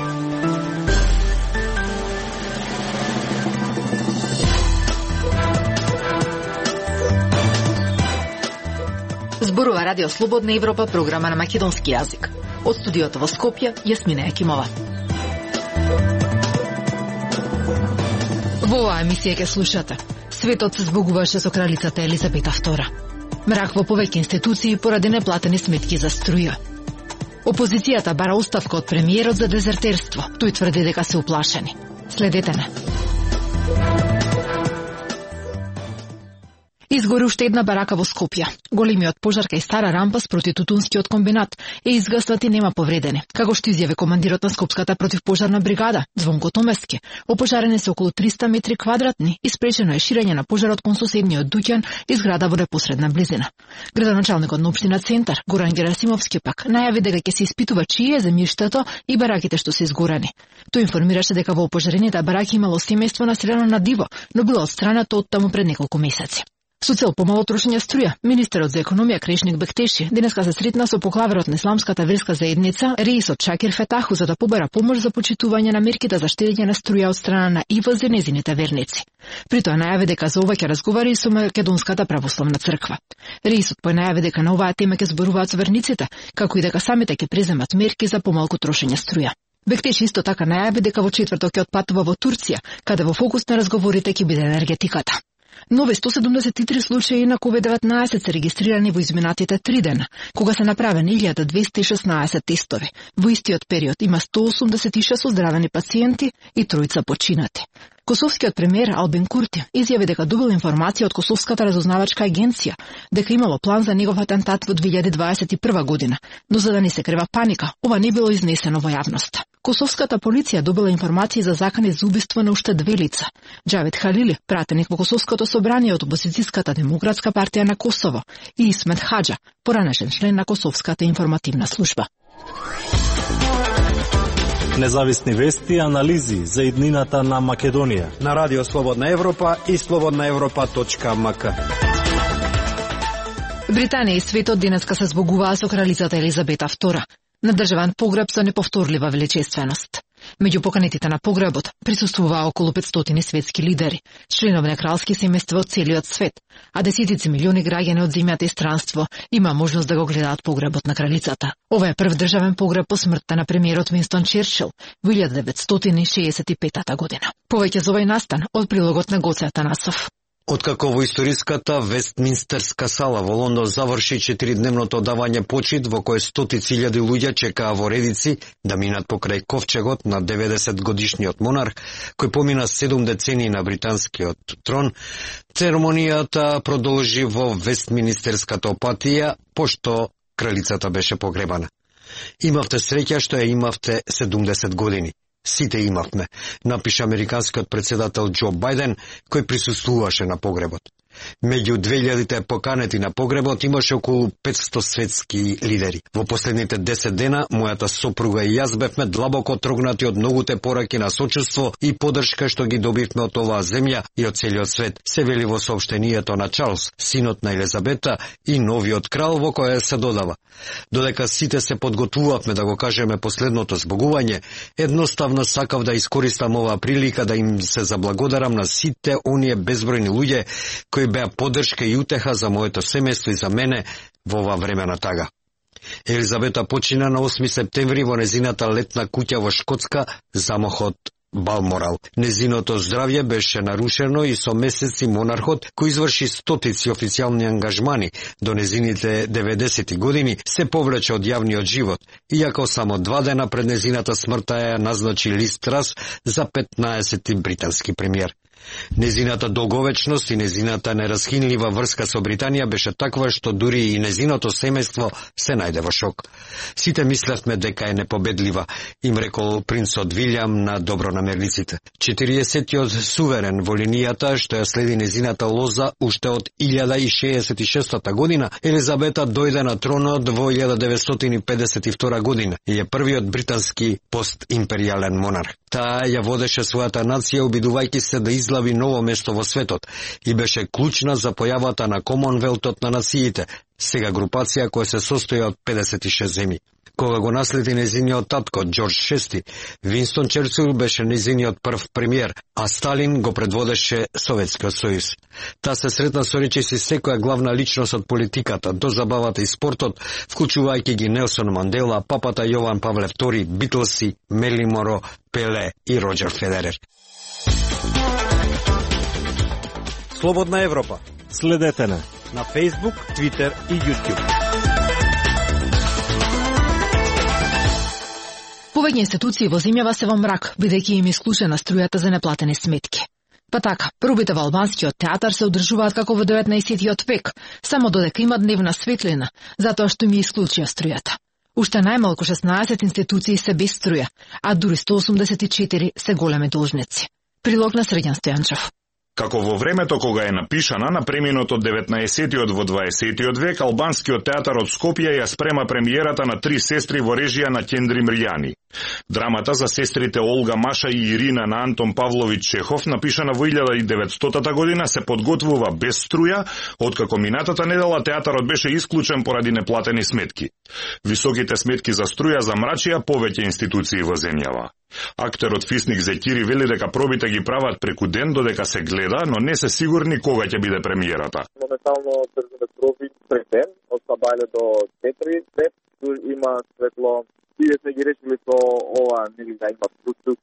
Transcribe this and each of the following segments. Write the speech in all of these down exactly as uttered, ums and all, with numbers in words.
Зборува Радио Слободна Европа, програма на македонски јазик. Од студиото во Скопје, Јасмина Екимова. Во оваа емисија ќе слушате: светот се збогуваше со кралицата Елизабета втора. Мрак во повеќе институции поради неплатени сметки за струја. Опозицијата бара оставка од премиерот за дезертерство. Тој тврди дека се уплашени. Следете не. Изгори уште една барака во Скопје. Големиот пожар кај Стара рампа спроти тутунскиот комбинат е изгаснат и нема повредени. Како што изјави командирот на Скопската противпожарна бригада, Звонко Томески, опожарени се околу триста метри квадратни и спречено е ширење на пожарот кон соседниот дуќан и зграда во непосредна близина. Градоначалникот на општина Центар, Горан Герасимовски, пак најави дека ќе се испитува чие е земјиштето и бараките што се изгорени. Тој информираше дека во опожарените бараки имало семејство населено на диво, но било отстранато од таму пред неколку месеци. Со цел помало трошење струја, министерот за економија Крешник Бектеши денеска се сретна со поглаверот на исламската верска заедница Реисот Шакир Фетаху за да побара помош за почитување на мерките за штедење на струја од страна на И В за незините верници. При тоа најави дека за ова ќе разговари и со Македонската православна црква. Реисот понајави дека на оваа тема ќе зборуваат со верниците, како и дека самите ќе преземат мерки за помалку трошење струја. Бектеши исто така најави дека во четврток ќе отпатува во Турција, каде во фокус на разговорите ќе биде енергетиката. Нови сто седумдесет и три случаи на ковид деветнаесет се регистрирани во изминатите три дена, кога се направени илјада двесте и шеснаесет тестови. Во истиот период има сто осумдесет и шест оздравени пациенти и тројца починати. Косовскиот премиер Албин Курти изјави дека добил информација од Косовската разузнавачка агенција дека имало план за негов атентат во две илјади дваесет и прва година, но за да не се крива паника, ова не било изнесено во јавноста. Косовската полиција добила информации за закани за убиство на уште две лица. Џавид Халили, пратеник во Косовското собрание од опозицијската Демократска партија на Косово, и Исмет Хаџа, поранешен член на Косовската информативна служба. Независни вести и анализи за иднината на Македонија на Радио Слободна Европа и слободна европа точка ем ка. Британија и светот денеска се збогуваа со кралицата Елизабета втора на државен погреб со неповторлива величественост. Меѓу поканетите на погребот присуствуваа околу петстотини светски лидери, членови на кралски семејства од целиот свет, а десетици милиони граѓани од земјата и странство има можност да го гледаат погребот на кралицата. Ова е прв државен погреб по смртта на премиерот Винстон Черчил во илјада деветстотини шеесет и пета година. Повеќе за овој настан од прилогот на Гоце Атанасов. Откако во историската Вестминстерска сала во Лондон заврши четиридневното давање почит во кое стотици илјади луѓе чекаа во редици да минат покрај ковчегот на деветдесет годишниот монарх, кој помина седум децении на британскиот трон, церемонијата продолжи во Вестминстерската апатија, пошто кралицата беше погребана. Имавте среќа што ја имавте седумдесет години. Сите имавме, напиша американскиот председател Џо Бајден, кој присуствуваше на погребот. Меѓу две илјадите поканети на погребот имаше околу петсто светски лидери. Во последните десет дена, мојата сопруга и јас бевме длабоко трогнати од многуте пораки на сочувство и поддршка што ги добивме од оваа земја и од целиот свет, се вели во соопштението на Чарлс, синот на Елизабета и новиот крал, во кое се додава: додека сите се подготвувавме да го кажеме последното збогување, едноставно сакав да искористам оваа прилика да им се заблагодарам на сите оние безбројни луѓе кои беа поддршка и утеха за моето семејство и за мене во ова време на тага. Елизабета почина на осми септември во незината летна куќа во Шкотска, замокот Балморал. Незиното здравје беше нарушено и со месеци монархот, кој изврши стотици официјални ангажмани до незините деветдесети години, се повлече од јавниот живот, иако само два дена пред незината смртта ја назначи Лиз Трас за петнаесети британски премиер. Незината долговечност и незината неразхинлива врска со Британија беше таква што дури и незиното семејство се најде во шок. Сите мислевме дека е непобедлива, им рекол принцот Вилјам на добронамерниците. четириесеттиот суверен во линијата што ја следи незината лоза уште од илјада и шеесет и шеста година, Елизабета дојде на тронот во илјада деветстотини педесет и втора година и е првиот британски постимперијален монарх. Таа ја водеше својата нација обидувајќи се да излави ново место во светот и беше клучна за појавата на Комонвелтот на нациите, сега групација која се состои од педесет и шест земји. Кога го наследи незиниот татко Џорџ шести, Винстон Черчил беше незиниот прв премиер, а Сталин го предводеше Советскиот сојуз. Та се сретна со речиси секоја главна личност од политиката, до забавата и спортот, вклучувајќи ги Нелсон Мандела, папата Јован Павле втори, Битлси, Мерлин Моро, Пеле и Роџер Федерер. Слободна Европа. Следете на на Facebook, Twitter и YouTube. Повеќе институции во земјава се во мрак, бидејќи им исклучена струјата за неплатени сметки. Па така, пробите во албанскиот театар се одржуваат како во деветнаесеттиот век, само додека има дневна светлина, затоа што ми исклучија струјата. Уште најмалку шеснаесет институции се без струја, а дури сто осумдесет и четири се големи должници. Прилог на Срđan Стојанчев. Како во времето кога е напишана на преминот од деветнаесеттиот во дваесеттиот век, албанскиот театар од Скопје ја спрема премиерата на Три сестри во режија на Ќендри Мрјани. Драмата за сестрите Олга, Маша и Ирина на Антон Павловиќ Чехов, напишана во илјада и деветстотата година, се подготвува без струја, откако минатата недела театарот беше исклучен поради неплатени сметки. Високите сметки за струја замрачија повеќе институции во земјава. Актерот Фисник Зекири вели дека пробите ги прават преку ден додека се гледа, но не се сигурни кога ќе биде премиерата. Моментално држиме проби пред ден, од сабајле до четири, пет, има светло. Тие сме ги решили со ова, нели да има продукт,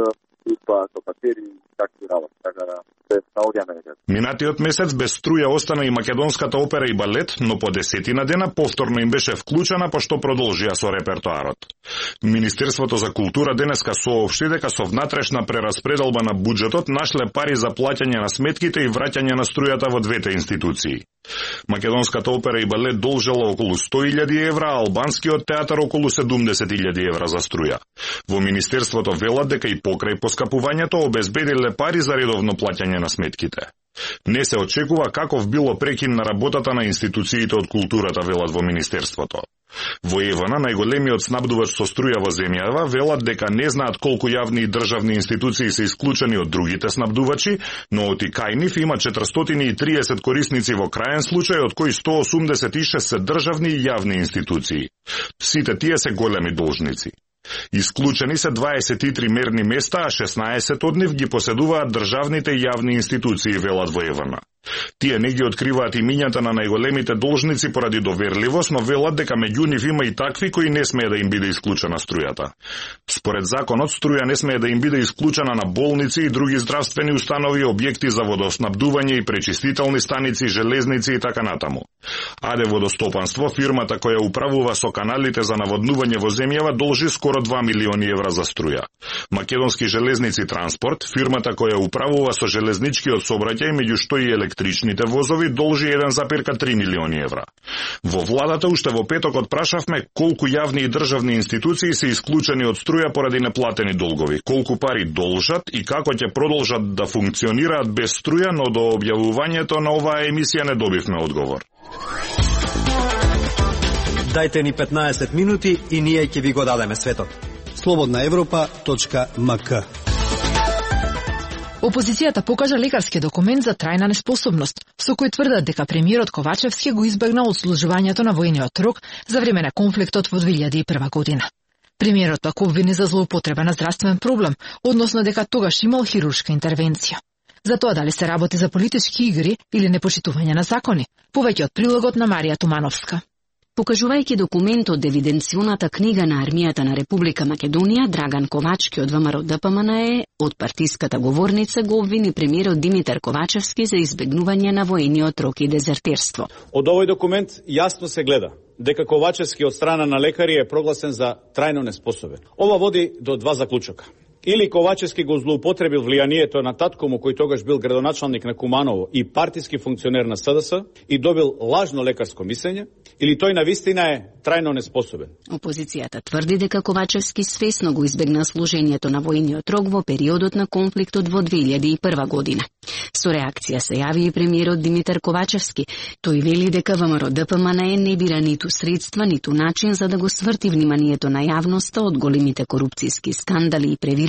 група со патери и такви работи, така да се наоѓаме некаде. Минатиот месец без струја остана и македонската опера и балет, но по десетина дена повторно им беше вклучена, пошто продолжија со репертоарот. Министерството за култура денеска соопшти дека со внатрешна прераспределба на буџетот нашле пари за плаќање на сметките и враќање на струјата во двете институции. Македонската опера и балет должела околу сто илјади евра, а албанскиот театар околу седумдесет илјади евра за струја. Во Министерството велат дека и покрај поскапувањето обезбедиле пари за редовно плаќање на сметките. Не се очекува каков било прекин на работата на институциите од културата, велат во Министерството. Во Евана, најголемиот снабдувач со струја во земјава, велат дека не знаат колку јавни и државни институции се исклучени од другите снабдувачи, но од и кај нив има четиристотини и триесет корисници во крајен случај, од кои сто осумдесет и шест се државни и јавни институции. Сите тие се големи должници. Исклучени се дваесет и три мерни места, а шеснаесет од нив ги поседуваат државните и јавни институции, велат во Евана. Тие не ги откриваат имињата на најголемите должници поради доверливост, но велат дека меѓу нив има и такви кои не смее да им биде исклучена струјата. Според законот, струја не смее да им биде исклучена на болници и други здравствени установи, објекти за водоснабдување и пречистителни станици, железници и така натаму. АД Водостопанство, фирмата која управува со каналите за наводнување во земјава, должи скоро два милиони евра за струја. Македонски железници транспорт, фирмата која управува со железничкиот сообраќај, меѓу што и електричните возови, должи еден запир три милиони евра. Во владата уште во петокот прашавме колку јавни и државни институции се исклучени од струја поради неплатени долгови, колку пари должат и како ќе продолжат да функционираат без струја, но до објавувањето на оваа емисија не добивме одговор. Дајте ни петнаесет минути и ние ќе ви го дадеме светот. слободна европа точка ем ка. Опозицијата покажа лекарски документ за трајна неспособност, со кој тврдат дека премиерот Ковачевски го избегнал одслужувањето на војниот рок за време на конфликтот во две илјади и прва година. Премиерот пак обвини за злоупотреба на здравствен проблем, односно дека тогаш имал хируршка интервенција. За тоа дали се работи за политички игри или непочитување на закони, повеќе од прилогот на Марија Тумановска. Покажувајќи документ од евиденционата книга на армијата на Република Македонија, Драган Ковачки од ВМРО Д П М Н Е од партиската говорница го обвини премиерот Димитар Ковачевски за избегнување на војниот рок и дезертерство. Од овој документ јасно се гледа дека Ковачевски од страна на лекари е прогласен за трајно неспособен. Ова води до два заклучока. Или Ковачевски го злоупотребил влијанието на татко му, кој тогаш бил градоначалник на Куманово и партиски функционер на С Д С и добил лажно лекарско мислење, или тој навистина е трајно неспособен. Опозицијата тврди дека Ковачевски свесно го избегна служењето на војниот рок во периодот на конфликтот во две илјади и прва година. Со реакција се јави и премиерот Димитар Ковачевски. Тој вели дека ВМРО Д П М Н Е не бира ниту средства, ниту начин за да го сврти вниманието на јавноста од големите корупцијски скандали и превирања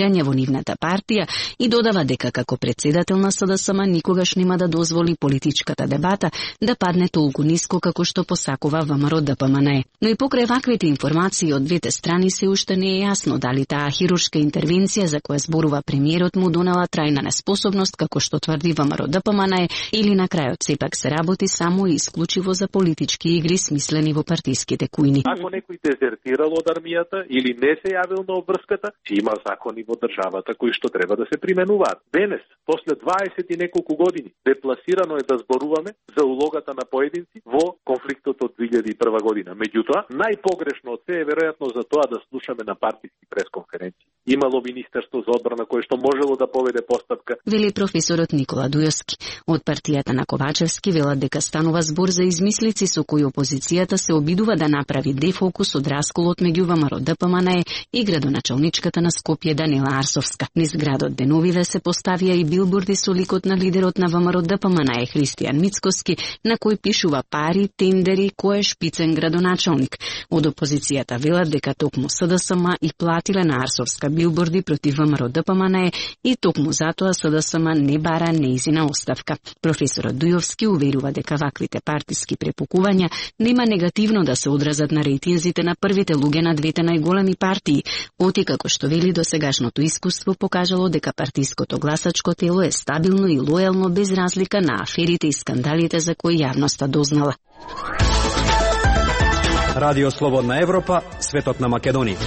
влијание во нивната партија и додава дека како председател на СДСМ никогаш нема да дозволи политичката дебата да падне толку ниско како што посакува ВМРО Д П М Н Е. Но и покрај ваквите информации од двете страни се уште не е јасно дали таа хируршка интервенција за која зборува премиерот му донела трајна неспособност како што тврди ВМРО Д П М Н Е или на крајот сепак се работи само и исклучиво за политички игри смислени во партиските кујни. Ако некој дезертирал од армијата или не се јавил на обврската, си има закони во државата кои што треба да се применуваат. Денес, после дваесет и неколку години, депласирано е да зборуваме за улогата на поединци во конфликтот од две илјади и прва година. Меѓутоа, најпогрешно од се е веројатно за тоа да слушаме на партиски пресконференции. Имало Министерство за одбрана кое што можело да поведе постапка. Вели професорот Никола Дујовски. Од партијата на Ковачевски велат дека станува збор за измислици со кои опозицијата се обидува да направи дефокус од расколот меѓу ВМРО Д П М Н Е и градоначалничката на Скопје Данила Арсовска. Низ градот деновиве се поставија и билборди со ликот на лидерот на ВМРО Д П М Н Е Христијан Мицкоски, на кој пишува пари, тендери, кој е шпицен градоначалник. Од опозицијата велат дека токму СДСМ и платиле на Арсовска билборди против ВМРО Д П М Н Е и токму затоа СДСМ не бара неизина оставка. Професорот Дујовски уверува дека ваквите партиски препукувања нема негативно да се одразат на рейтинзите на првите луѓе на двете најголеми партии, оти како што вели досегашното искуство покажало дека партиското гласачко тело е стабилно и лојално без разлика на аферите и скандалите за кои јавноста дознала. Радио Слободна Европа, светот на Македонија.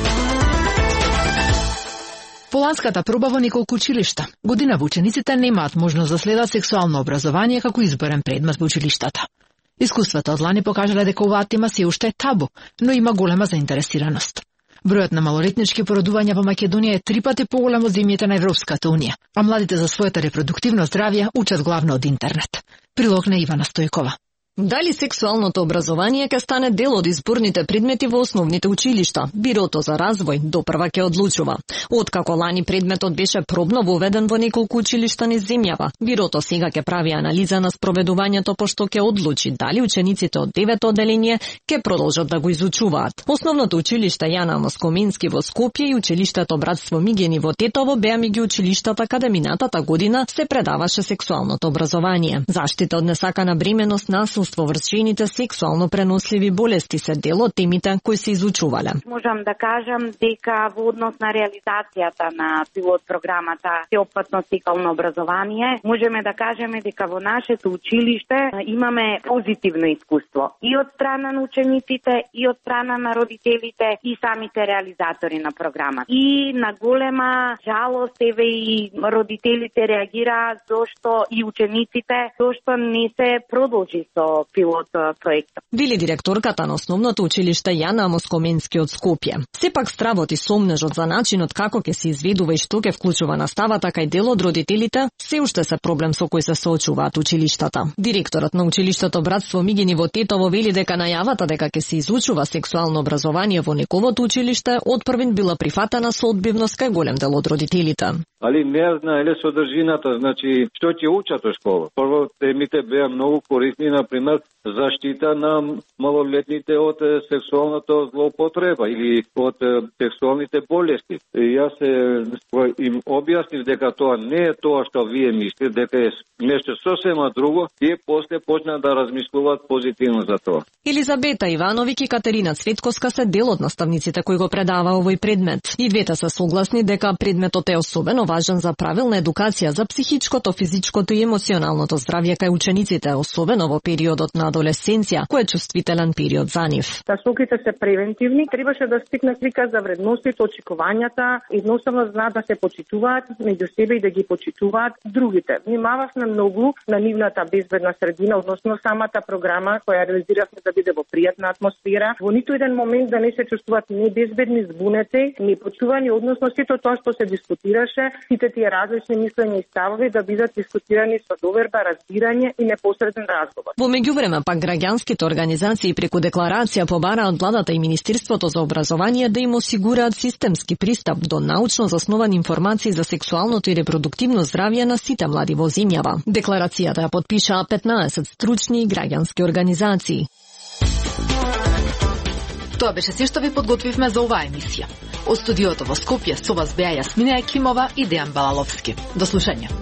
Поланската проба во неколку училишта. Годинава учениците немаат можност да следат сексуално образование како изборен предмет во училиштата. Искуствата од лани покажале дека оваа тема се уште е табу, но има голема заинтересираност. Бројот на малолетнички породувања во Македонија е три пати поголем од земјите на Европската унија, а младите за своето репродуктивно здравје учат главно од интернет. Прилог на Ивана Стојкова. Дали сексуалното образование ќе стане дел од изборните предмети во основните училишта? Бирото за развој допрва ќе одлучува. Откако лани предметот беше пробно воведен во неколку училишта низ земјава, Бирото сега ќе прави анализа на спроведувањето пошто ќе одлучи дали учениците од девето одделение ќе продолжат да го изучуваат. Основното училиште Јана Амос Коменски во Скопје и училиштето Братство Мигени во Тетово беа меѓу училиштата каде минатата година се предаваше сексуалното образование. Заштита од несакана бременост, насилство врз жените, сексуално преносливи болести се дел од темите кои се изучувале. Можам да кажам дека во однос на реализацијата на пилот програмата Сеопфатно сексуално образование, можеме да кажеме дека во нашето училиште имаме позитивно искуство и од страна на учениците, и од страна на родителите и самите реализатори на програмата. И на голема жалост еве и родителите реагираат зошто и учениците зошто не се продолжи со пилот проектот. Вели директорката на основното училиште Јана Амос Коменски од Скопје. Сепак стравот и сомнежот за начинот како ќе се изведува и што ќе вклучува наставата кај дел од родителите се уште се проблем со кој се соочуваат училиштата. Директорот на училиштето Братство Мигени во Тетово вели дека најавата дека ќе се изучува сексуално образование во неговото училиште одпрвен била прифатена со одбивност кај голем дел од родителите. Али не знаеле содржината, значи што ќе учат во школа. Прво темите беа многу корисни, например, заштита на малолетните од сексуалната злоупотреба или од сексуалните болести. И јас им објаснив дека тоа не е тоа што вие мислите, дека е нешто сосема друго, и после почна да размислуваат позитивно за тоа. Елизабета Ивановиќ и Катерина Цветковска се дел од наставниците кои го предава овој предмет. И двете се согласни дека предметот е особено важен за правилна едукација за психичкото, физичкото и емоционалното здравје кај учениците, особено во периодот на адолесценција, кој е чувствителен период за нив. Насоките се превентивни, требаше да стигне слика за вредностите, очекувањата, едноставно знаат да се почитуваат меѓу себе и да ги почитуваат другите. Внимававме многу на нивната безбедна средина, односно самата програма која реализиравме да биде во пријатна атмосфера, во ниту еден момент да не се чувствуваат небезбедни, збунети, непочувани, односно сето тоа што се дискутираше, сите тие различни мислења и ставови да бидат дискутирани со доверба, разбирање и непосреден разговор. Во меѓувреме пак граѓанските организации преку декларација побараат владата и Министерството за образование да им осигураат системски пристап до научно засновани информации за сексуалното и репродуктивно здравје на сите млади во земјава. Декларацијата ја потпишаа петнаесет стручни и граѓански организации. Тоа беше се што ви подготвивме за оваа емисија. Од студиото во Скопје со вас беа Јасмина Екимова и Дејан Балаловски. До слушање.